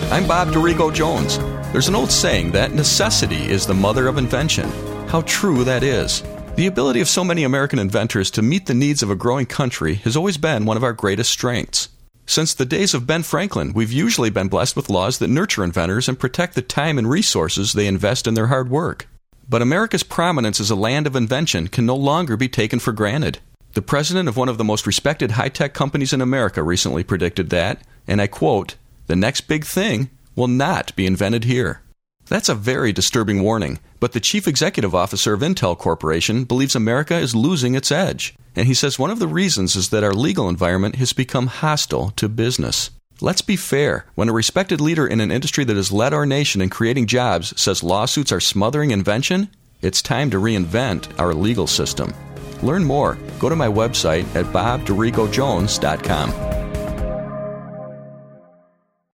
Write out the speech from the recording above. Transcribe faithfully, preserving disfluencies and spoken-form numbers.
I'm Bob Dorigo Jones. There's an old saying that necessity is the mother of invention. How true that is. The ability of so many American inventors to meet the needs of a growing country has always been one of our greatest strengths. Since the days of Ben Franklin, we've usually been blessed with laws that nurture inventors and protect the time and resources they invest in their hard work. But America's prominence as a land of invention can no longer be taken for granted. The president of one of the most respected high-tech companies in America recently predicted that, and I quote, "The next big thing will not be invented here." That's a very disturbing warning, but the chief executive officer of Intel Corporation believes America is losing its edge. And he says one of the reasons is that our legal environment has become hostile to business. Let's be fair. When a respected leader in an industry that has led our nation in creating jobs says lawsuits are smothering invention, it's time to reinvent our legal system. Learn more. Go to my website at bob dorigo jones dot com.